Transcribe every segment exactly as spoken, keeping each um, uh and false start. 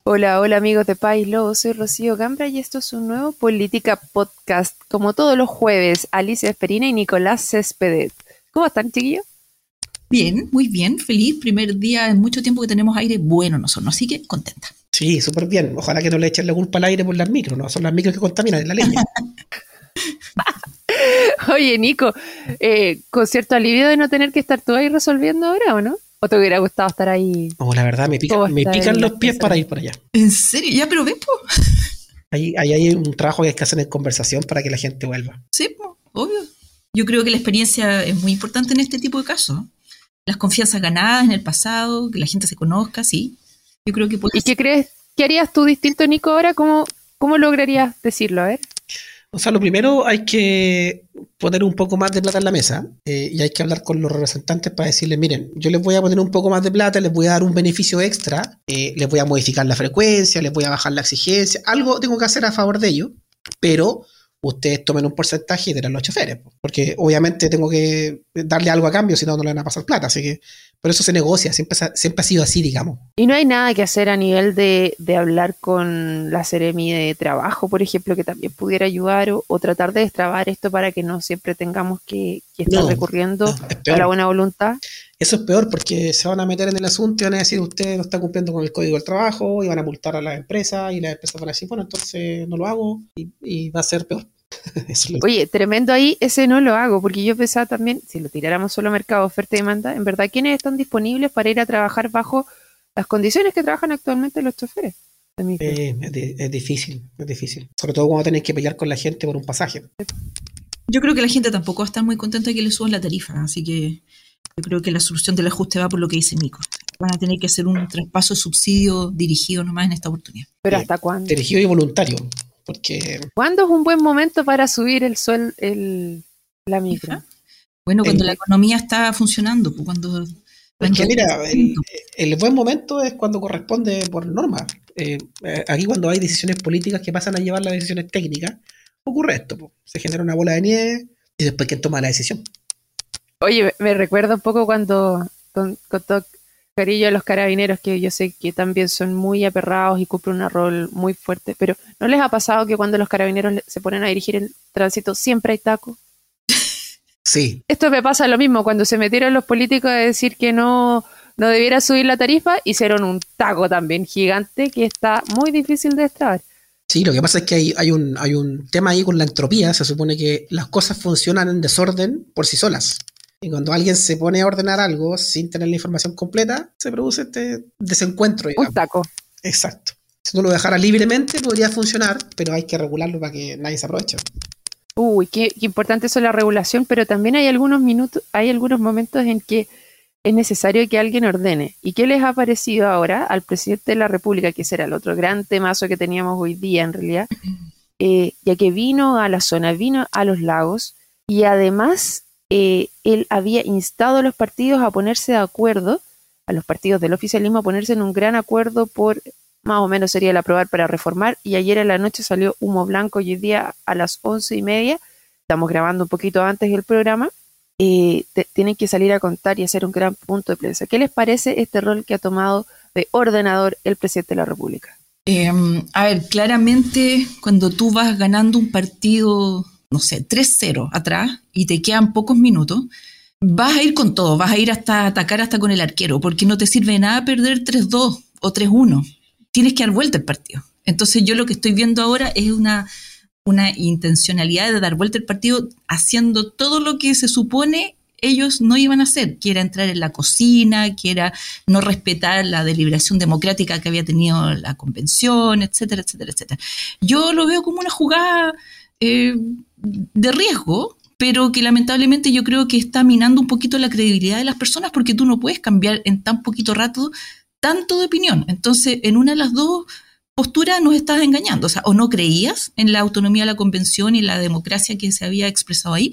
Hola, hola amigos de País Lobo, soy Rocío Gambra y esto es un nuevo Política Podcast. Como todos los jueves, Alicia Esperina y Nicolás Céspedes. ¿Cómo están, chiquillos? Bien, muy bien, feliz. Primer día en mucho tiempo que tenemos aire bueno nosotros, así que contenta. Sí, súper bien. Ojalá que no le echen la culpa al aire por las micros, no son las micros que contaminan, es la leña. Oye, Nico, eh, con cierto alivio de no tener que estar tú ahí resolviendo ahora, ¿o no? ¿O te hubiera gustado estar ahí? Oh, la verdad, me, pica, ¿Cómo me está pican el- los pies para ir para allá. ¿En serio? Ya, pero ven, po. Ahí, ahí hay un trabajo que hay que hacer en conversación para que la gente vuelva. Sí, po, obvio. Yo creo que la experiencia es muy importante en este tipo de casos. Las confianzas ganadas en el pasado, que la gente se conozca, sí. Yo creo que puede ¿Y qué ser. crees? ¿Qué harías tú distinto, Nico, ahora? ¿Cómo, cómo lograrías decirlo? A ver. O sea, lo primero hay que poner un poco más de plata en la mesa eh, y hay que hablar con los representantes para decirles, miren, yo les voy a poner un poco más de plata, les voy a dar un beneficio extra, eh, les voy a modificar la frecuencia, les voy a bajar la exigencia, algo tengo que hacer a favor de ellos, pero ustedes tomen un porcentaje y den a los choferes, porque obviamente tengo que darle algo a cambio, si no, no le van a pasar plata, así que por eso se negocia, siempre, siempre ha sido así, digamos. Y no hay nada que hacer a nivel de, de hablar con la Seremi de Trabajo, por ejemplo, que también pudiera ayudar o, o tratar de destrabar esto para que no siempre tengamos que, que estar No, recurriendo no, es a la peor. buena voluntad. Eso es peor porque se van a meter en el asunto y van a decir usted no está cumpliendo con el código del trabajo y van a multar a las empresas y las empresas van a decir, bueno, entonces no lo hago y, y va a ser peor. Eso es lo- Oye, tremendo ahí, ese no lo hago, porque yo pensaba también, si lo tiráramos solo a mercado, oferta y demanda, en verdad, ¿quiénes están disponibles para ir a trabajar bajo las condiciones que trabajan actualmente los choferes de micro? eh, es, di- es difícil, es difícil. Sobre todo cuando tenés que pelear con la gente por un pasaje. Yo creo que la gente tampoco va a estar muy contenta de que le suban la tarifa, así que yo creo que la solución del ajuste va por lo que dice Nico. Van a tener que hacer un traspaso de subsidio dirigido nomás en esta oportunidad. Pero Eh, ¿hasta cuándo? dirigido y voluntario. Porque ¿Cuándo es un buen momento para subir el suel, el, la micro? Ajá. Bueno, cuando el, la economía está funcionando, pues cuando, es cuando que hay mira, el, crecimiento. el buen momento es cuando corresponde por norma. Eh, eh, aquí cuando hay decisiones políticas que pasan a llevar las decisiones técnicas, ocurre esto. Po. Se genera una bola de nieve y después quién toma la decisión. Oye, me, me recuerda un poco cuando, con, con todo cariño a los carabineros, que yo sé que también son muy aperrados y cumplen un rol muy fuerte, pero ¿no les ha pasado que cuando los carabineros le- se ponen a dirigir el tránsito siempre hay taco? Sí, Esto me pasa lo mismo, cuando se metieron los políticos a decir que no, no debiera subir la tarifa, hicieron un taco también gigante que está muy difícil de destrabar. sí, lo que pasa es que hay, hay, un, hay un tema ahí con la entropía. Se supone que las cosas funcionan en desorden por sí solas. Y cuando alguien se pone a ordenar algo sin tener la información completa, se produce este desencuentro, Un digamos. taco. Exacto. Si uno lo dejara libremente, podría funcionar, pero hay que regularlo para que nadie se aproveche. Uy, qué, qué importante eso la regulación, pero también hay algunos minutos, hay algunos momentos en que es necesario que alguien ordene. ¿Y qué les ha parecido ahora al presidente de la República, que será el otro gran temazo que teníamos hoy día en realidad, eh, ya que vino a la zona, vino a los lagos y además eh, él había instado a los partidos a ponerse de acuerdo, a los partidos del oficialismo a ponerse en un gran acuerdo por, más o menos sería el aprobar para reformar, y ayer en la noche salió humo blanco y hoy día a las once y media, estamos grabando un poquito antes del programa, eh, te, tienen que salir a contar y hacer un gran punto de prensa. ¿Qué les parece este rol que ha tomado de ordenador el presidente de la República? Eh, a ver, claramente cuando tú vas ganando un partido, no sé, tres cero atrás y te quedan pocos minutos, vas a ir con todo, vas a ir hasta atacar hasta con el arquero, porque no te sirve de nada perder tres dos o tres uno. Tienes que dar vuelta el partido. Entonces yo lo que estoy viendo ahora es una, una intencionalidad de dar vuelta el partido haciendo todo lo que se supone ellos no iban a hacer, que era entrar en la cocina, que era no respetar la deliberación democrática que había tenido la convención, etcétera, etcétera, etcétera. Yo lo veo como una jugada eh, de riesgo, pero que lamentablemente yo creo que está minando un poquito la credibilidad de las personas, porque tú no puedes cambiar en tan poquito rato tanto de opinión. Entonces, en una de las dos posturas nos estás engañando, o sea, o no creías en la autonomía de la convención y la democracia que se había expresado ahí,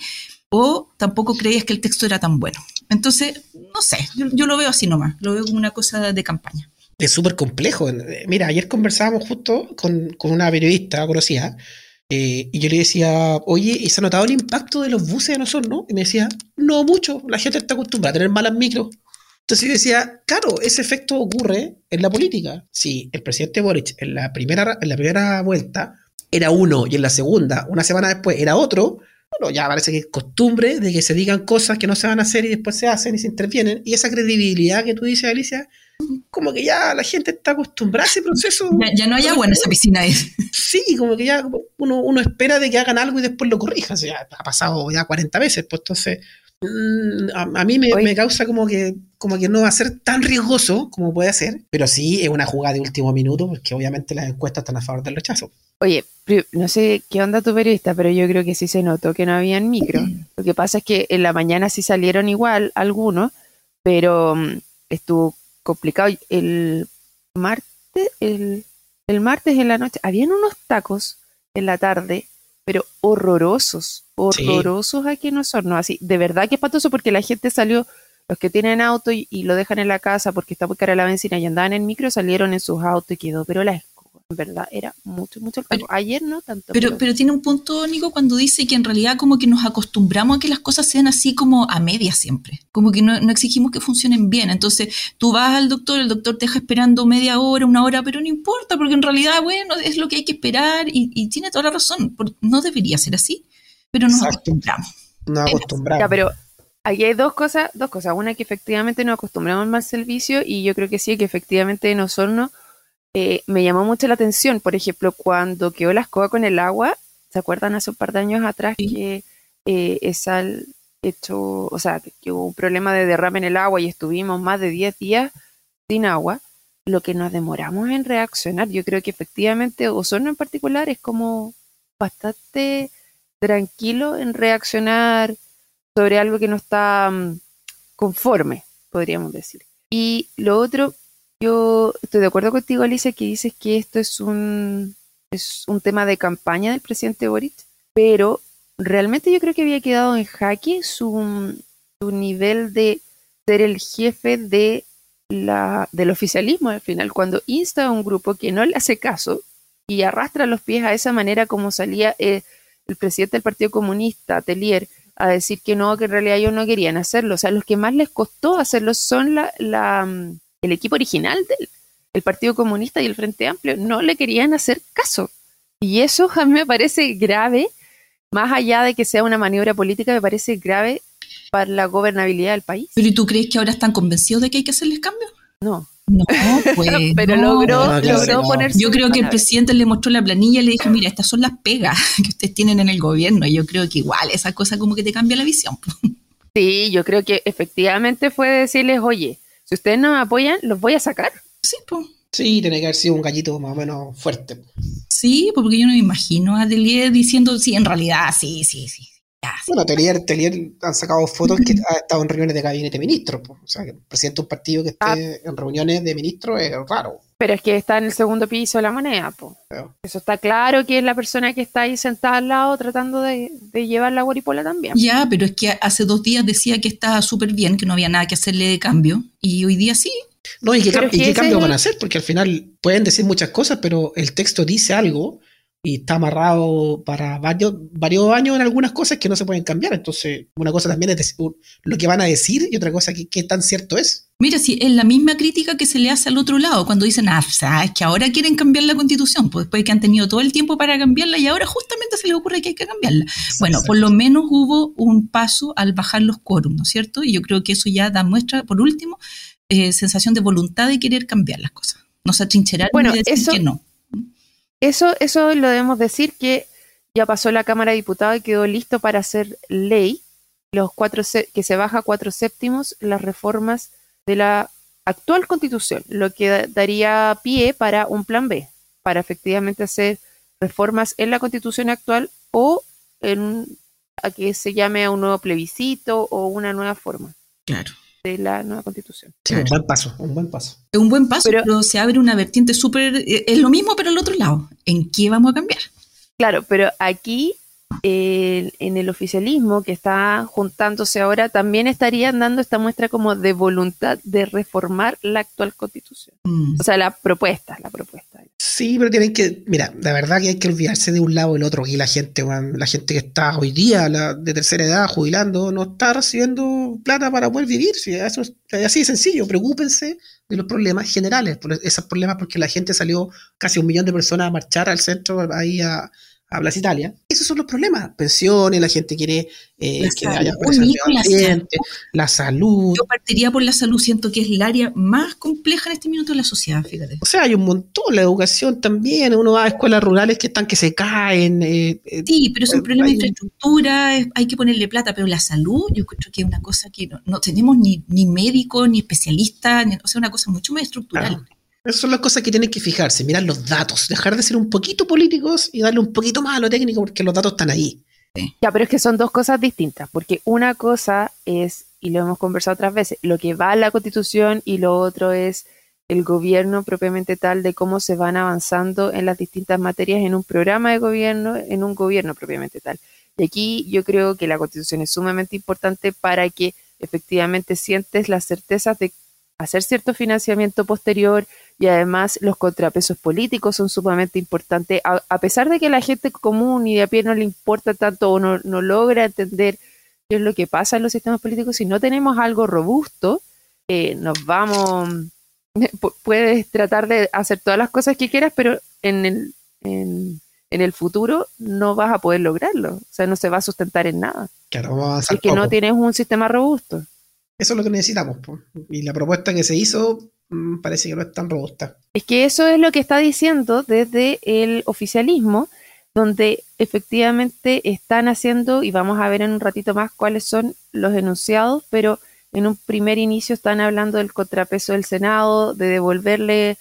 o tampoco creías que el texto era tan bueno. Entonces, no sé, yo, yo lo veo así nomás, lo veo como una cosa de campaña. Es súper complejo. Mira, ayer conversábamos justo con, con una periodista conocida eh, y yo le decía, oye, ¿y se ha notado el impacto de los buses de nosotros, no? Y me decía, no mucho, la gente está acostumbrada a tener malas micros. Entonces yo decía, claro, ese efecto ocurre en la política. Si el presidente Boric en la primera, en la primera vuelta era uno y en la segunda, una semana después, era otro, bueno, ya parece que es costumbre de que se digan cosas que no se van a hacer y después se hacen y se intervienen. Y esa credibilidad que tú dices, Alicia, como que ya la gente está acostumbrada a ese proceso. Ya, ya no hay agua en esa piscina. Sí, como que ya uno, uno espera de que hagan algo y después lo corrija. O sea, ya ha pasado ya cuarenta veces, pues entonces a, a mí me, me causa como que, como que no va a ser tan riesgoso como puede ser, pero sí es una jugada de último minuto porque obviamente las encuestas están a favor del rechazo. Oye, no sé qué onda tu periodista, pero yo creo que sí se notó que no habían micro. Lo que pasa es que en la mañana sí salieron igual algunos, pero um, estuvo complicado. El martes, el, el martes en la noche, habían unos tacos en la tarde, pero horrorosos, horrorosos sí. Aquí en Osorno, así, de verdad que espantoso porque la gente salió, los que tienen auto y, y lo dejan en la casa porque está muy cara la benzina y andaban en micro, salieron en sus autos y quedó, pero la en verdad era mucho, mucho el taco. Ayer no tanto. Pero, pero, pero tiene un punto, Nico, cuando dice que en realidad como que nos acostumbramos a que las cosas sean así como a medias siempre. Como que no, no exigimos que funcionen bien. Entonces, tú vas al doctor, el doctor te deja esperando media hora, una hora, pero no importa, porque en realidad, bueno, es lo que hay que esperar y, y tiene toda la razón. No debería ser así, pero nos Exacto. acostumbramos. Nos acostumbramos. Ya, pero aquí hay dos cosas, dos cosas. Una, que efectivamente nos acostumbramos más al servicio y yo creo que sí, que efectivamente en Osorno Eh, me llamó mucho la atención, por ejemplo, cuando quedó la escoba con el agua, ¿se acuerdan hace un par de años atrás sí. que eh, esa hecho, o sea, que, que hubo un problema de derrame en el agua y estuvimos más de diez días sin agua? Lo que nos demoramos en reaccionar, yo creo que efectivamente Osorno en particular es como bastante tranquilo en reaccionar sobre algo que no está um, conforme, podríamos decir. Y lo otro, yo estoy de acuerdo contigo, Alicia, que dices que esto es un, es un tema de campaña del presidente Boric, pero realmente yo creo que había quedado en jaque su, su nivel de ser el jefe de la, del oficialismo al final, cuando insta a un grupo que no le hace caso y arrastra los pies a esa manera como salía eh, el presidente del Partido Comunista, Telier, a decir que no, que en realidad ellos no querían hacerlo. O sea, los que más les costó hacerlo son la... la el equipo original del el Partido Comunista y el Frente Amplio, no le querían hacer caso. Y eso a mí me parece grave, más allá de que sea una maniobra política, me parece grave para la gobernabilidad del país. ¿Pero y tú crees que ahora están convencidos de que hay que hacerles cambios? No. No, pues pero no, logró, no, claro, logró no. ponerse. Yo creo que el presidente le mostró la planilla y le dijo, mira, estas son las pegas que ustedes tienen en el gobierno. Y yo creo que igual esa cosa como que te cambia la visión. Sí, yo creo que efectivamente fue decirles, oye, si ustedes no me apoyan, los voy a sacar. Sí, pues. Sí, tiene que haber sido un gallito más o menos fuerte. Sí, porque yo no me imagino a Telier diciendo, sí, en realidad, sí, sí, sí. Ya, sí. Bueno, Telier, Telier han sacado fotos que ha estado en reuniones de gabinete de ministros. Pues. O sea, que el presidente de un partido que esté ah. en reuniones de ministros es raro. Pero es que está en el segundo piso de la moneda, pues. Claro. Eso está claro que es la persona que está ahí sentada al lado tratando de, de llevar la guaripola también. Ya, pero es que hace dos días decía que estaba súper bien, que no había nada que hacerle de cambio, y hoy día sí. No, ¿y qué, cam- ¿y qué cambio van a hacer? Porque al final pueden decir muchas cosas, pero el texto dice algo y está amarrado para varios, varios años en algunas cosas que no se pueden cambiar. Entonces, una cosa también es decir, lo que van a decir y otra cosa que, que tan cierto es. Mira, sí, es la misma crítica que se le hace al otro lado cuando dicen, ah, o sea, es que ahora quieren cambiar la Constitución, pues después de que han tenido todo el tiempo para cambiarla y ahora justamente se les ocurre que hay que cambiarla. Sí, bueno, exacto. Por lo menos hubo un paso al bajar los quórum, ¿no es cierto? Y yo creo que eso ya da muestra, por último, eh, sensación de voluntad de querer cambiar las cosas. No se atrincherar bueno, ni decir eso, que no. Eso, eso lo debemos decir que ya pasó la Cámara de Diputados y quedó listo para hacer ley, los cuatro que se baja cuatro séptimos las reformas de la actual Constitución, lo que daría pie para un plan B, para efectivamente hacer reformas en la Constitución actual o en a que se llame a un nuevo plebiscito o una nueva forma. Claro. De la nueva Constitución. Sí, claro. un buen paso, un buen paso. Es un buen paso, pero, pero se abre una vertiente súper... Es lo mismo, pero al otro lado. ¿En qué vamos a cambiar? Claro, pero aquí, eh, en el oficialismo que está juntándose ahora, también estarían dando esta muestra como de voluntad de reformar la actual Constitución. Mm. O sea, la propuesta, la propuesta. Sí, pero tienen que, mira, la verdad que hay que olvidarse de un lado o del otro. Aquí la gente, man, la gente que está hoy día, la de tercera edad, jubilando, no está recibiendo plata para poder vivir. Sí, eso es así de sencillo. Preocúpense de los problemas generales, por esos problemas porque la gente salió casi un millón de personas a marchar al centro, ahí a, a Plaza Italia. Esos son los problemas. Pensiones, la gente quiere eh, que salud, haya presión de la ambiente, la salud. Yo partiría por la salud, siento que es el área más compleja en este minuto de la sociedad, fíjate. O sea, hay un montón, la educación también, uno va a escuelas rurales que están que se caen. Eh, eh, sí, pero es un eh, problema hay de infraestructura, es, hay que ponerle plata, pero la salud, yo creo que es una cosa que no, no tenemos ni, ni médicos, ni especialistas, ni, o sea, una cosa mucho más estructural. Claro. Esas son las cosas que tienen que fijarse, mirar los datos, dejar de ser un poquito políticos y darle un poquito más a lo técnico porque los datos están ahí. Sí. Ya, pero es que son dos cosas distintas, porque una cosa es, y lo hemos conversado otras veces, lo que va a la Constitución y lo otro es el gobierno propiamente tal de cómo se van avanzando en las distintas materias en un programa de gobierno, en un gobierno propiamente tal. Y aquí yo creo que la Constitución es sumamente importante para que efectivamente sientes las certezas de hacer cierto financiamiento posterior y además los contrapesos políticos son sumamente importantes, a, a pesar de que la gente común y de a pie no le importa tanto o no, no logra entender qué es lo que pasa en los sistemas políticos. Si no tenemos algo robusto, eh, nos vamos, puedes tratar de hacer todas las cosas que quieras, pero en el, en, en el futuro no vas a poder lograrlo, o sea, no se va a sustentar en nada. Claro, vamos a avanzar es que poco. no tienes un sistema robusto. Eso es lo que necesitamos, po. Y la propuesta que se hizo mmm, parece que no es tan robusta. Es que eso es lo que está diciendo desde el oficialismo, donde efectivamente están haciendo, y vamos a ver en un ratito más cuáles son los enunciados, pero en un primer inicio están hablando del contrapeso del Senado, de devolverle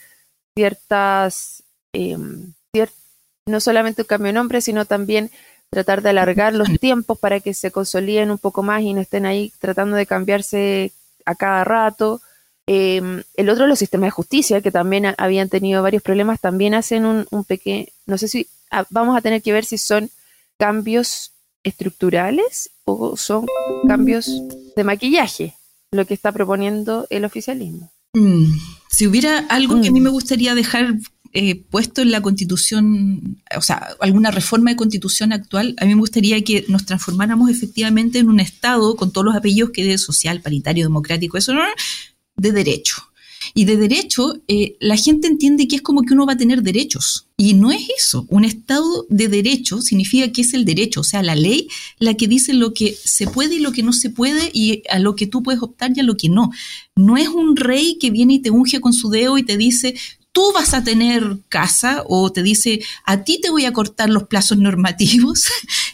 ciertas, eh, cier- no solamente un cambio de nombre, sino también tratar de alargar los tiempos para que se consoliden un poco más y no estén ahí tratando de cambiarse a cada rato. Eh, el otro, los sistemas de justicia, que también a, habían tenido varios problemas, también hacen un, un pequeño, no sé si a, vamos a tener que ver si son cambios estructurales o son cambios de maquillaje, lo que está proponiendo el oficialismo. Mm, si hubiera algo Mm. que a mí me gustaría dejar eh, puesto en la Constitución, o sea, alguna reforma de Constitución actual, a mí me gustaría que nos transformáramos efectivamente en un Estado con todos los apellidos que de social, paritario, democrático, eso, ¿no? De derecho. Y de derecho, eh, la gente entiende que es como que uno va a tener derechos. Y no es eso. Un Estado de derecho significa que es el derecho, o sea, la ley la que dice lo que se puede y lo que no se puede y a lo que tú puedes optar y a lo que no. No es un rey que viene y te unge con su dedo y te dice, tú vas a tener casa, o te dice, a ti te voy a cortar los plazos normativos.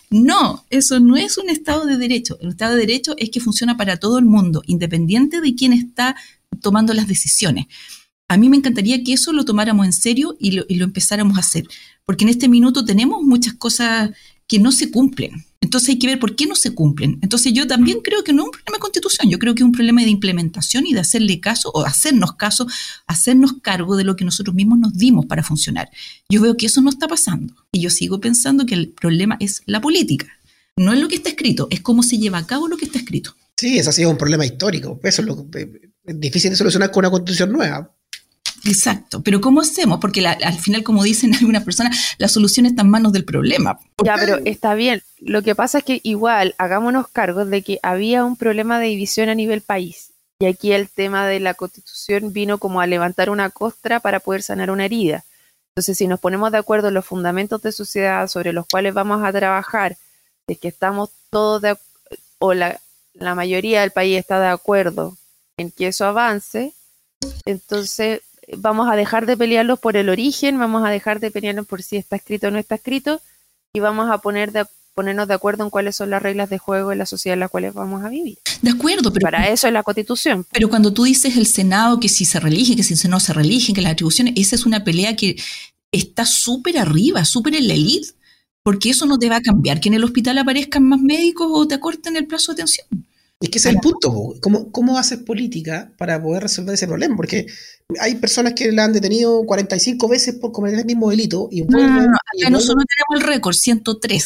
No, eso no es un Estado de derecho. El Estado de derecho es que funciona para todo el mundo, independiente de quién está tomando las decisiones. A mí me encantaría que eso lo tomáramos en serio y lo, y lo empezáramos a hacer, porque en este minuto tenemos muchas cosas que no se cumplen. Entonces hay que ver por qué no se cumplen. Entonces yo también creo que no es un problema de Constitución, yo creo que es un problema de implementación y de hacerle caso o hacernos caso, hacernos cargo de lo que nosotros mismos nos dimos para funcionar. Yo veo que eso no está pasando y yo sigo pensando que el problema es la política. No es lo que está escrito, es cómo se lleva a cabo lo que está escrito. Sí, ese ha sido un problema histórico. Eso es, lo, es difícil de solucionar con una Constitución nueva. Exacto, pero ¿cómo hacemos? Porque la, al final, como dicen algunas personas, la solución está en manos del problema. Ya, pero está bien. Lo que pasa es que igual hagámonos cargos de que había un problema de división a nivel país. Y aquí el tema de la Constitución vino como a levantar una costra para poder sanar una herida. Entonces, si nos ponemos de acuerdo en los fundamentos de sociedad sobre los cuales vamos a trabajar, de que estamos todos de o la, la mayoría del país está de acuerdo en que eso avance, entonces vamos a dejar de pelearlos por el origen, vamos a dejar de pelearlos por si está escrito o no está escrito, y vamos a poner de, ponernos de acuerdo en cuáles son las reglas de juego en la sociedad en la cual vamos a vivir. De acuerdo, pero para eso es la Constitución. Pero cuando tú dices el Senado, que si se reelige, que si no se reelige, que las atribuciones, esa es una pelea que está súper arriba, súper en la elite, porque eso no te va a cambiar, que en el hospital aparezcan más médicos o te acorten el plazo de atención. Es que ese es el punto, ¿cómo, cómo haces política para poder resolver ese problema? Porque hay personas que la han detenido cuarenta y cinco veces por cometer el mismo delito y No, vuelven... no, no, y acá nosotros tenemos el récord, ciento tres.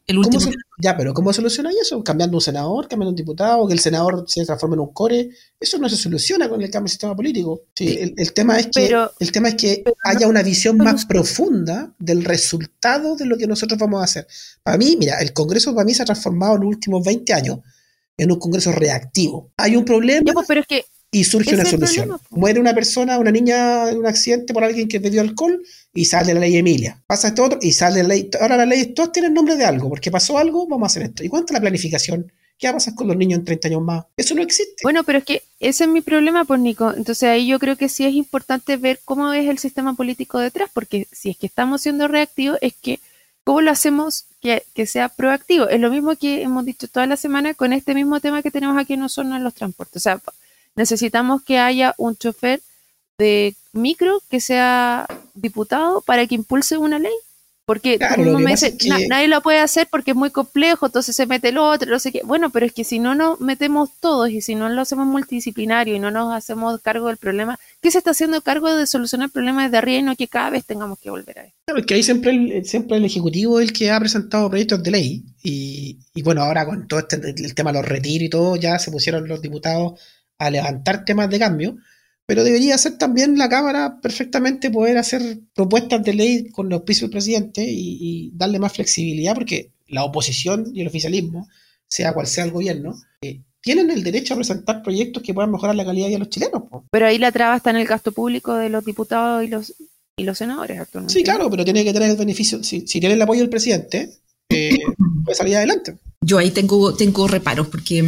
el último. ¿Cómo se, ya, pero ¿cómo soluciona eso? ¿Cambiando un senador, cambiando un diputado, que el senador se transforme en un core? Eso no se soluciona con el cambio del sistema político. Sí, el, el tema es que, pero, el tema es que pero haya no, una visión no, más profunda del resultado de lo que nosotros vamos a hacer. Para mí, mira, el Congreso para mí se ha transformado en los últimos veinte años en un Congreso reactivo. Hay un problema ya, pues, pero es que y surge una solución. Problema, pues. Muere una persona, una niña en un accidente por alguien que bebió alcohol y sale la ley Emilia. Pasa esto otro y sale la ley. Ahora las leyes todas tienen nombre de algo, porque pasó algo, vamos a hacer esto. ¿Y cuánto es la planificación? ¿Qué va a pasar con los niños en treinta años más? Eso no existe. Bueno, pero es que ese es mi problema, pues, Nico. Entonces ahí yo creo que sí es importante ver cómo es el sistema político detrás, porque si es que estamos siendo reactivos, es que ¿cómo lo hacemos que, que sea proactivo? Es lo mismo que hemos dicho toda la semana con este mismo tema que tenemos aquí en zona en los transportes. O sea, necesitamos que haya un chofer de micro que sea diputado para que impulse una ley. Porque Claro, como lo que me pasa dice, es que- "Na- nadie lo puede hacer porque es muy complejo, entonces se mete el otro, no sé qué". Bueno, pero es que si no nos metemos todos y si no lo hacemos multidisciplinario y no nos hacemos cargo del problema, ¿qué se está haciendo cargo de solucionar problemas de arriba y no que cada vez tengamos que volver a eso? Claro, es que ahí siempre el, siempre el Ejecutivo es el que ha presentado proyectos de ley. Y, y bueno, ahora con todo este, el tema de los retiros y todo, ya se pusieron los diputados a levantar temas de cambio. Pero debería ser también la Cámara perfectamente poder hacer propuestas de ley con los auspicio del presidente y, y darle más flexibilidad, porque la oposición y el oficialismo, sea cual sea el gobierno, eh, tienen el derecho a presentar proyectos que puedan mejorar la calidad de vida de los chilenos, po. Pero ahí la traba está en el gasto público de los diputados y los y los senadores actualmente. Sí, claro, pero tiene que tener el beneficio. Si, si tiene el apoyo del presidente, eh, puede salir adelante. Yo ahí tengo, tengo reparos porque,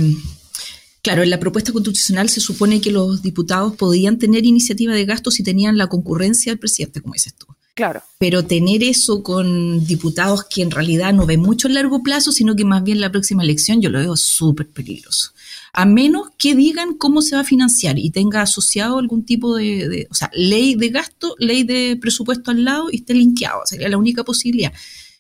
claro, en la propuesta constitucional se supone que los diputados podían tener iniciativa de gasto si tenían la concurrencia del presidente, como dices tú. Claro. Pero tener eso con diputados que en realidad no ven mucho a largo plazo, sino que más bien la próxima elección, yo lo veo súper peligroso. A menos que digan cómo se va a financiar y tenga asociado algún tipo de, de, o sea, ley de gasto, ley de presupuesto al lado y esté linkeado. Sería la única posibilidad.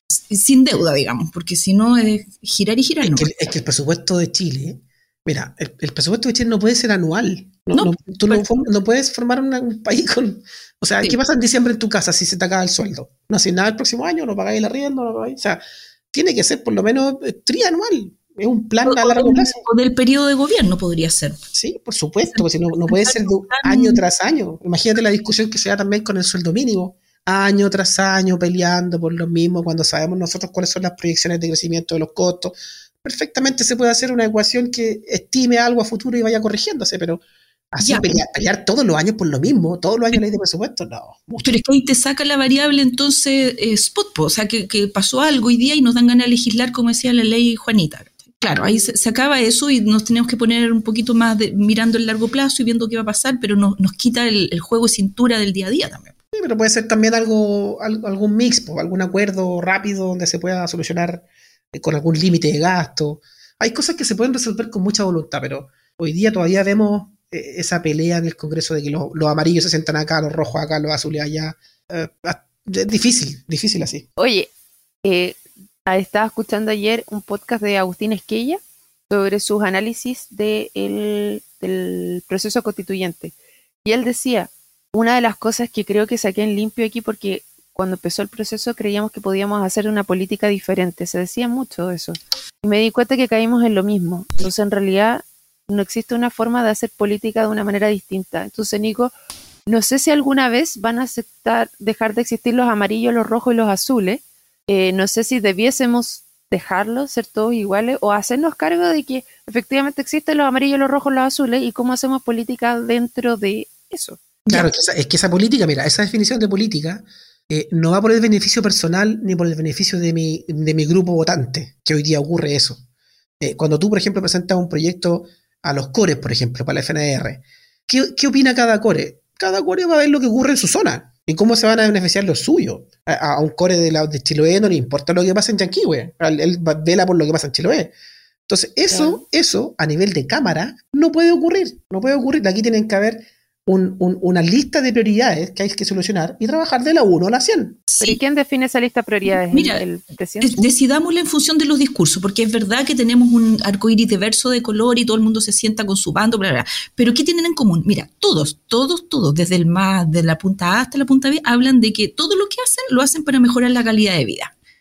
Sin deuda, digamos, porque si no es girar y girar. Es No. que, es que el presupuesto de Chile, mira, el, el presupuesto de Chile no puede ser anual. No, No, no, tú no, pero- no puedes formar una- un país con... O sea, Sí. ¿qué pasa en diciembre en tu casa si se te acaba el sueldo? No haces nada el próximo año, no pagáis el arriendo, no pagáis... O sea, tiene que ser por lo menos eh, trianual. Es un plan a largo plazo. O del periodo de gobierno podría ser. Sí, por supuesto, porque si no, no puede ser de año tras año. Imagínate la discusión que se da también con el sueldo mínimo. Año tras año peleando por lo mismo, cuando sabemos nosotros cuáles son las proyecciones de crecimiento de los costos. Perfectamente se puede hacer una ecuación que estime algo a futuro y vaya corrigiéndose, pero así Ya. pelear, pelear todos los años por lo mismo, todos los años ley de presupuesto, no. Mucho. Pero es que ahí te saca la variable entonces eh, spot, po, o sea, que, que pasó algo hoy día y nos dan ganas de legislar como decía la ley Juanita. Claro, ahí se, se acaba eso y nos tenemos que poner un poquito más de, mirando el largo plazo y viendo qué va a pasar, pero no, nos quita el, el juego de cintura del día a día también. Sí, pero puede ser también algo, algo algún mix, pues, algún acuerdo rápido donde se pueda solucionar eh, con algún límite de gasto. Hay cosas que se pueden resolver con mucha voluntad, pero hoy día todavía vemos eh, esa pelea en el Congreso de que los, los amarillos se sientan acá, los rojos acá, los azules allá. Eh, es difícil, difícil así. Oye, eh, estaba escuchando ayer un podcast de Agustín Esquella sobre sus análisis de el, del proceso constituyente. Y él decía, una de las cosas que creo que saqué en limpio aquí, porque cuando empezó el proceso creíamos que podíamos hacer una política diferente, se decía mucho de eso. Y me di cuenta que caímos en lo mismo. Entonces, en realidad, no existe una forma de hacer política de una manera distinta. Entonces, Nico, no sé si alguna vez van a aceptar dejar de existir los amarillos, los rojos y los azules. Eh, no sé si debiésemos dejarlos, ser todos iguales, o hacernos cargo de que efectivamente existen los amarillos, los rojos, los azules, y cómo hacemos política dentro de eso. Claro, es que, esa, es que esa política, mira, esa definición de política eh, no va por el beneficio personal ni por el beneficio de mi, de mi grupo votante, que hoy día ocurre eso. Eh, cuando tú, por ejemplo, presentas un proyecto a los cores, por ejemplo, para la F N R, ¿qué, qué opina cada core? Cada core va a ver lo que ocurre en su zona y cómo se van a beneficiar los suyos. A, a un core de, la, de Chiloé no le importa lo que pasa en Yanquihue, él, él vela por lo que pasa en Chiloé. Entonces, eso, claro. eso a nivel de Cámara no puede ocurrir, no puede ocurrir. Aquí tienen que haber Un, un, una lista de prioridades que hay que solucionar y trabajar de la uno a la cien. Sí. ¿Pero y quién define esa lista de prioridades? Mira, ¿El, el presidente? Decidámosla en función de los discursos, porque es verdad que tenemos un arcoíris diverso de color y todo el mundo se sienta con su bando, bla, bla, bla. Pero ¿qué tienen en común? Mira, todos, todos, todos, desde el más, de la punta A hasta la punta B, hablan de que todo lo que hacen, lo hacen para mejorar la calidad de vida.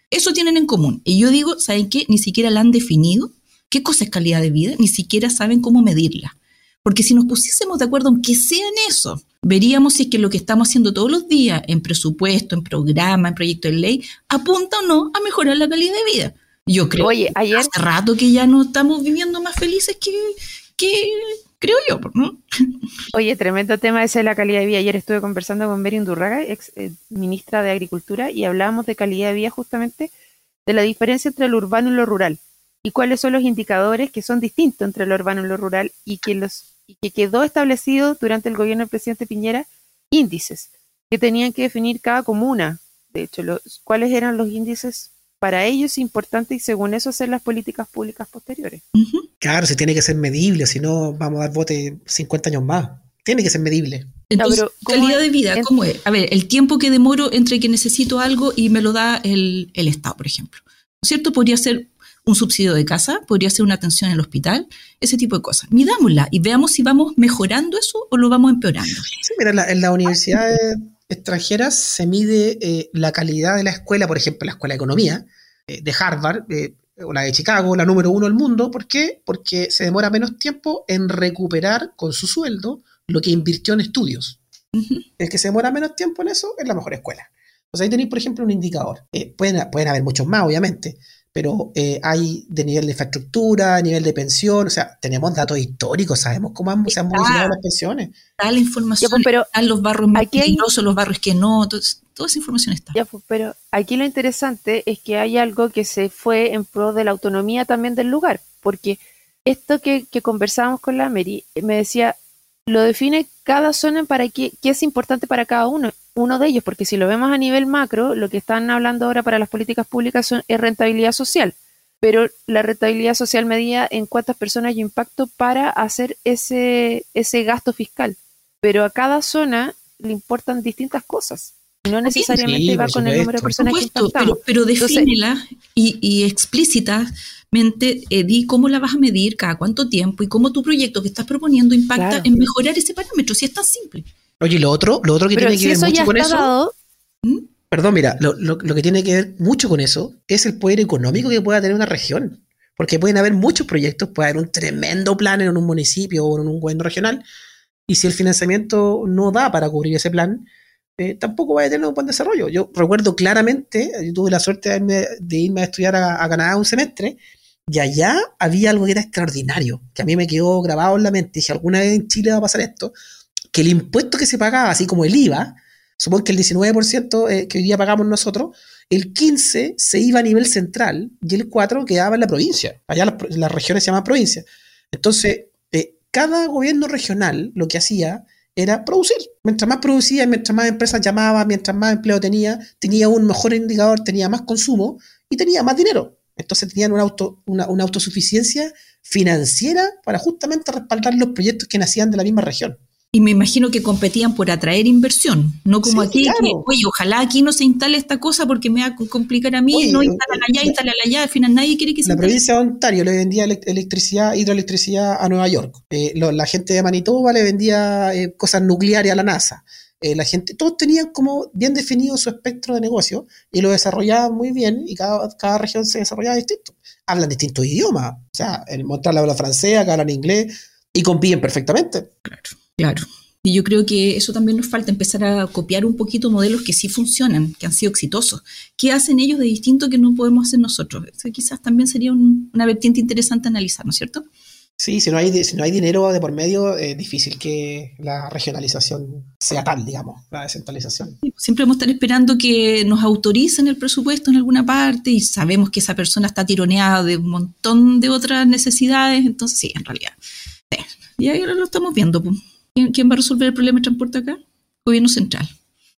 Eso tienen en común. Y yo digo, ¿saben qué? Ni siquiera la han definido. ¿Qué cosa es calidad de vida? Ni siquiera saben cómo medirla. Porque si nos pusiésemos de acuerdo, aunque sea en eso, veríamos si es que lo que estamos haciendo todos los días, en presupuesto, en programa, en proyecto de ley, apunta o no a mejorar la calidad de vida. Yo creo Oye, que ayer... hace rato que ya no estamos viviendo más felices que, que creo yo, ¿no? Oye, tremendo tema ese de la calidad de vida. Ayer estuve conversando con Mary Undurraga, ex eh, ministra de Agricultura, y hablábamos de calidad de vida justamente de la diferencia entre lo urbano y lo rural. Y cuáles son los indicadores que son distintos entre lo urbano y lo rural, y que, los, y que quedó establecido durante el gobierno del presidente Piñera índices que tenían que definir cada comuna. De hecho, los, cuáles eran los índices para ellos importantes y según eso hacer las políticas públicas posteriores. Uh-huh. Claro, se tiene que ser medible, si no vamos a dar bote cincuenta años más. Tiene que ser medible. Entonces, no, calidad de vida, ¿cómo es? A ver, el tiempo que demoro entre que necesito algo y me lo da el, el Estado, por ejemplo. ¿No es cierto? Podría ser un subsidio de casa, podría ser una atención en el hospital, ese tipo de cosas. Midámosla y veamos si vamos mejorando eso o lo vamos empeorando. Sí, mira, en, la, en las universidades extranjeras se mide eh, la calidad de la escuela, por ejemplo, la escuela de economía eh, de Harvard, eh, o la de Chicago, la número uno del mundo. ¿Por qué? Porque se demora menos tiempo en recuperar con su sueldo lo que invirtió en estudios. Uh-huh. El que se demora menos tiempo en eso es la mejor escuela. O sea, ahí tenéis, por ejemplo, un indicador. Eh, pueden, pueden haber muchos más, obviamente, pero eh, hay de nivel de infraestructura, nivel de pensión, o sea, tenemos datos históricos, sabemos cómo han, se han modificado las pensiones. Está la información, ya, pues, pero están los barrios más hay, peligrosos, los barrios que no, todo, toda esa información está. Ya, pues, pero aquí lo interesante es que hay algo que se fue en pro de la autonomía también del lugar, porque esto que, que conversábamos con la Mary, me decía, lo define cada zona para qué, qué es importante para cada uno, uno de ellos, porque si lo vemos a nivel macro, lo que están hablando ahora para las políticas públicas son, es rentabilidad social, pero la rentabilidad social medida en cuántas personas hay impacto para hacer ese, ese gasto fiscal, pero a cada zona le importan distintas cosas. No necesariamente sí, va con el número de personas que impactamos. Pero, pero defínela Entonces, y, y explícitamente eh, di cómo la vas a medir, cada cuánto tiempo y cómo tu proyecto que estás proponiendo impacta claro. en mejorar ese parámetro, si es tan simple. Oye, lo otro, lo otro que pero tiene si que ver eso mucho con eso... Dado, ¿Mm? Perdón, mira, lo, lo, lo que tiene que ver mucho con eso es el poder económico que pueda tener una región. Porque pueden haber muchos proyectos, puede haber un tremendo plan en un municipio o en un gobierno regional, y si el financiamiento no da para cubrir ese plan, eh, tampoco va a tener un buen desarrollo. Yo recuerdo claramente, yo tuve la suerte de irme, de irme a estudiar a, a Canadá un semestre, y allá había algo que era extraordinario, que a mí me quedó grabado en la mente. Dije, alguna vez en Chile va a pasar esto, que el impuesto que se pagaba, así como el I V A, supongo que el diecinueve por ciento eh, que hoy día pagamos nosotros, el quince por ciento se iba a nivel central y el cuatro por ciento quedaba en la provincia. Allá las, las regiones se llaman provincias. Entonces, eh, cada gobierno regional lo que hacía era producir. Mientras más producía, mientras más empresas llamaba, mientras más empleo tenía, tenía un mejor indicador, tenía más consumo y tenía más dinero. Entonces tenían una, auto, una, una autosuficiencia financiera para justamente respaldar los proyectos que nacían de la misma región. Y me imagino que competían por atraer inversión, no como sí, aquí, claro. que, oye, ojalá aquí no se instale esta cosa porque me va a complicar a mí, oye, no instalan allá, instalan allá, al final nadie quiere que se La instale. provincia de Ontario le vendía electricidad, hidroelectricidad a Nueva York, eh, lo, la gente de Manitoba le vendía eh, cosas nucleares a la NASA, eh, la gente, todos tenían como bien definido su espectro de negocio y lo desarrollaban muy bien y cada, cada región se desarrollaba distinto. Hablan distintos idiomas, o sea, en Montreal habla francés, acá hablan inglés y compiten perfectamente. Claro. Claro, y yo creo que eso también nos falta, empezar a copiar un poquito modelos que sí funcionan, que han sido exitosos. ¿Qué hacen ellos de distinto que no podemos hacer nosotros? Eso quizás también sería un, una vertiente interesante analizar, ¿no es cierto? Sí, si no hay, si no hay dinero de por medio, es difícil que la regionalización sea tal, digamos, la descentralización. Siempre vamos a estar esperando que nos autoricen el presupuesto en alguna parte y sabemos que esa persona está tironeada de un montón de otras necesidades, entonces sí, en realidad. Sí. Y ahí ahora lo estamos viendo, pues. ¿Quién, ¿Quién va a resolver el problema de transporte acá? Gobierno central.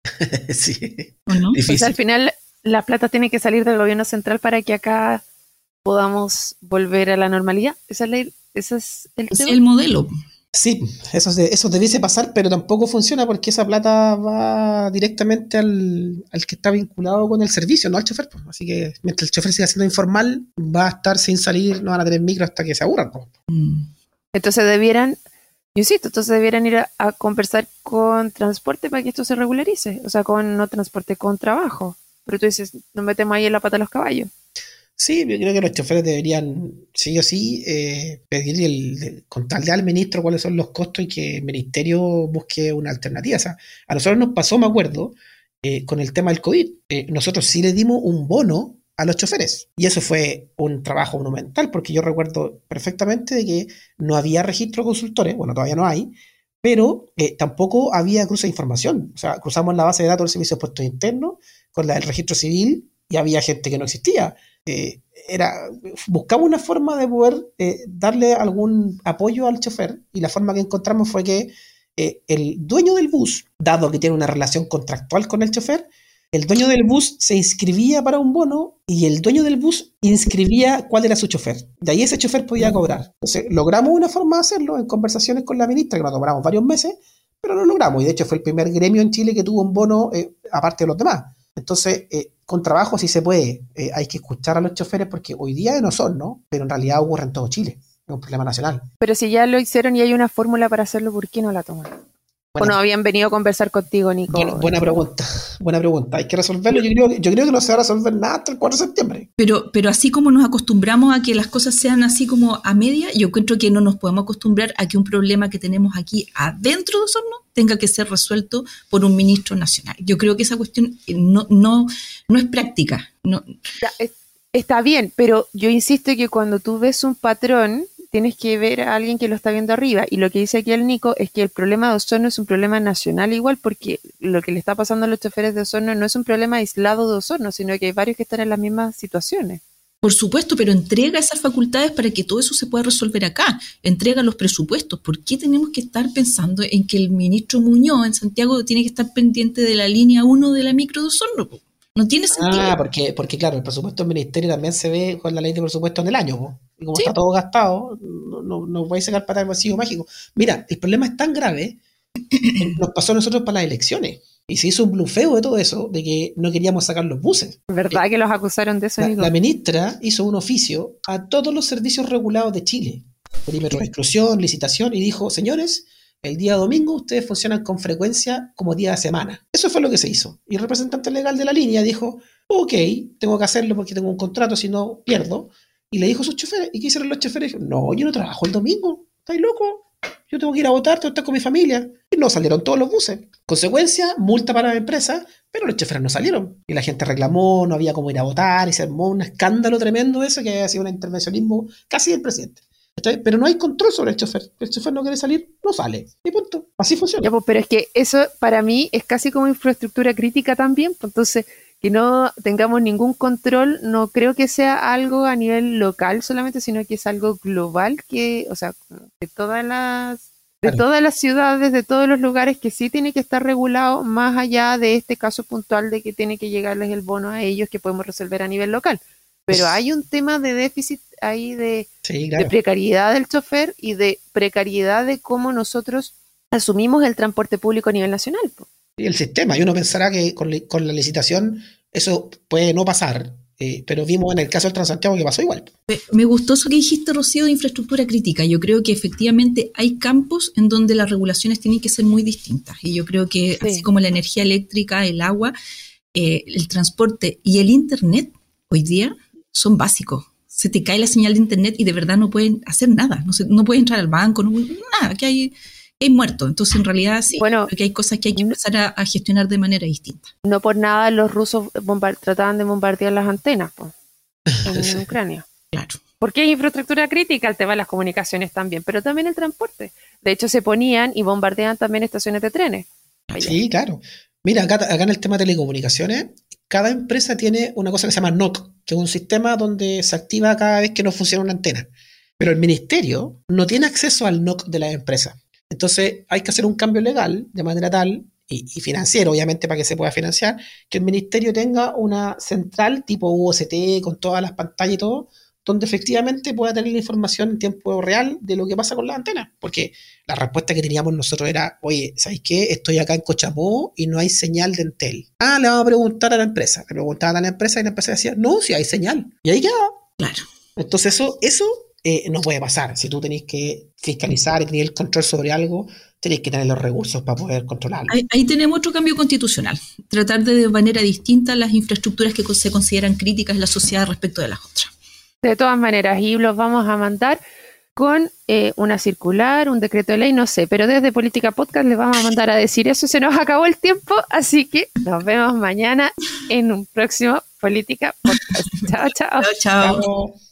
Sí. ¿O no? O sea, al final la plata tiene que salir del gobierno central para que acá podamos volver a la normalidad. Esa es, la, ese es el, es el modelo. Sí, eso, eso debiese pasar, pero tampoco funciona porque esa plata va directamente al, al que está vinculado con el servicio, no al chofer. Pues. Así que mientras el chofer siga siendo informal, va a estar sin salir, no van a tener micro hasta que se aburran. Pues. Entonces debieran... Yo insisto, entonces debieran ir a, a conversar con transporte para que esto se regularice, o sea, con no transporte, con trabajo, pero tú dices, nos metemos ahí en la pata de los caballos. Sí, yo creo que los choferes deberían, sí o sí, eh, pedir el, el, contarle al ministro cuáles son los costos y que el ministerio busque una alternativa. O sea, a nosotros nos pasó, me acuerdo, eh, con el tema del COVID. Eh, nosotros sí le dimos un bono a los choferes. Y eso fue un trabajo monumental, porque yo recuerdo perfectamente de que no había registro de consultores, bueno, todavía no hay, pero eh, tampoco había cruce de información. O sea, cruzamos la base de datos del Servicio de Puestos Internos con la del registro civil y había gente que no existía. Eh, era, buscamos una forma de poder eh, darle algún apoyo al chofer, y la forma que encontramos fue que eh, el dueño del bus, dado que tiene una relación contractual con el chofer, el dueño del bus se inscribía para un bono y el dueño del bus inscribía cuál era su chofer. De ahí ese chofer podía cobrar. Entonces logramos una forma de hacerlo en conversaciones con la ministra, que nos tomamos varios meses, pero lo logramos, y de hecho fue el primer gremio en Chile que tuvo un bono eh, aparte de los demás. Entonces, eh, con trabajo sí se puede. Eh, hay que escuchar a los choferes porque hoy día no son, ¿no? Pero en realidad ocurre en todo Chile. Es un problema nacional. Pero si ya lo hicieron y hay una fórmula para hacerlo, ¿por qué no la toman? Bueno, ¿o no habían venido a conversar contigo, Nico? Buena, buena pregunta, buena pregunta. Hay que resolverlo. Yo creo, yo creo que no se va a resolver nada hasta el cuatro de septiembre. Pero, pero así como nos acostumbramos a que las cosas sean así como a media, yo encuentro que no nos podemos acostumbrar a que un problema que tenemos aquí adentro de Osorno tenga que ser resuelto por un ministro nacional. Yo creo que esa cuestión no, no, no es práctica. No. Ya, es, está bien, pero yo insisto que cuando tú ves un patrón, tienes que ver a alguien que lo está viendo arriba. Y lo que dice aquí el Nico es que el problema de Osorno es un problema nacional igual, porque lo que le está pasando a los choferes de Osorno no es un problema aislado de Osorno, sino que hay varios que están en las mismas situaciones. Por supuesto, pero entrega esas facultades para que todo eso se pueda resolver acá. Entrega los presupuestos. ¿Por qué tenemos que estar pensando en que el ministro Muñoz en Santiago tiene que estar pendiente de la línea uno de la micro de Osorno? No tiene sentido. Ah, porque, porque claro, el presupuesto del ministerio también se ve con la ley de presupuesto en el año, ¿no? Y como ¿sí? Está todo gastado, no, no, no voy a sacar para el vacío mágico. Mira, el problema es tan grave, nos pasó a nosotros para las elecciones, y se hizo un blufeo de todo eso, de que no queríamos sacar los buses. ¿Verdad eh, que los acusaron de eso, la, Nico? La ministra hizo un oficio a todos los servicios regulados de Chile, perímetro de exclusión, licitación, y dijo, señores, el día domingo ustedes funcionan con frecuencia como día de semana. Eso fue lo que se hizo. Y el representante legal de la línea dijo, ok, tengo que hacerlo porque tengo un contrato, si no pierdo. Y le dijo a sus choferes, ¿y qué hicieron los choferes? Dijo, no, yo no trabajo el domingo, ¿estáis locos? Yo tengo que ir a votar, tengo que estar con mi familia. Y no salieron todos los buses. Consecuencia, multa para la empresa, pero los choferes no salieron. Y la gente reclamó, no había cómo ir a votar, y se armó un escándalo tremendo de eso, que había sido un intervencionismo casi del presidente. Pero no hay control sobre el chofer. El chofer no quiere salir, no sale. Y punto. Así funciona. Ya, pues, pero es que eso para mí es casi como infraestructura crítica también. Pues, entonces, que no tengamos ningún control, no creo que sea algo a nivel local solamente, sino que es algo global, que, o sea, de todas las, de claro. todas las ciudades, de todos los lugares, que sí tiene que estar regulado, más allá de este caso puntual de que tiene que llegarles el bono a ellos, que podemos resolver a nivel local. Pero hay un tema de déficit ahí de, sí, claro. de precariedad del chofer y de precariedad de cómo nosotros asumimos el transporte público a nivel nacional. Y el sistema, y uno pensará que con, con la licitación eso puede no pasar, eh, pero vimos en el caso del Transantiago que pasó igual. Me gustó eso que dijiste, Rocío, de infraestructura crítica. Yo creo que efectivamente hay campos en donde las regulaciones tienen que ser muy distintas. Y yo creo que sí. así como la energía eléctrica, el agua, eh, el transporte y el internet hoy día son básicos. Se te cae la señal de internet y de verdad no pueden hacer nada. No, se, no pueden entrar al banco, no, nada, que hay, que hay muerto. Entonces, en realidad, sí, bueno, creo que hay cosas que hay que empezar a, a gestionar de manera distinta. No por nada los rusos bombard- trataban de bombardear las antenas pues, en sí. Ucrania. Claro. Porque hay infraestructura crítica, el tema de las comunicaciones también, pero también el transporte. De hecho, se ponían y bombardeaban también estaciones de trenes. Allá. Sí, claro. Mira, acá, acá en el tema de telecomunicaciones, cada empresa tiene una cosa que se llama N O C, que es un sistema donde se activa cada vez que no funciona una antena. Pero el ministerio no tiene acceso al N O C de las empresas. Entonces hay que hacer un cambio legal de manera tal, y, y financiero obviamente para que se pueda financiar, que el ministerio tenga una central tipo U S T con todas las pantallas y todo, donde efectivamente pueda tener la información en tiempo real de lo que pasa con las antenas. Porque la respuesta que teníamos nosotros era, oye, ¿sabéis qué? Estoy acá en Cochamó y no hay señal de Entel. Ah, le vamos a preguntar a la empresa. Le preguntaban a la empresa y la empresa decía, no, si hay señal. Y ahí queda. Claro. Entonces eso, eso eh, no puede pasar. Si tú tenés que fiscalizar y tener el control sobre algo, tenés que tener los recursos para poder controlarlo. Ahí, ahí tenemos otro cambio constitucional, tratar de, de manera distinta las infraestructuras que se consideran críticas en la sociedad respecto de las otras. De todas maneras, y los vamos a mandar con eh, una circular, un decreto de ley, no sé, pero desde Política Podcast les vamos a mandar a decir eso. Se nos acabó el tiempo, así que nos vemos mañana en un próximo Política Podcast. Chao, chao. Chao, chao. Chao.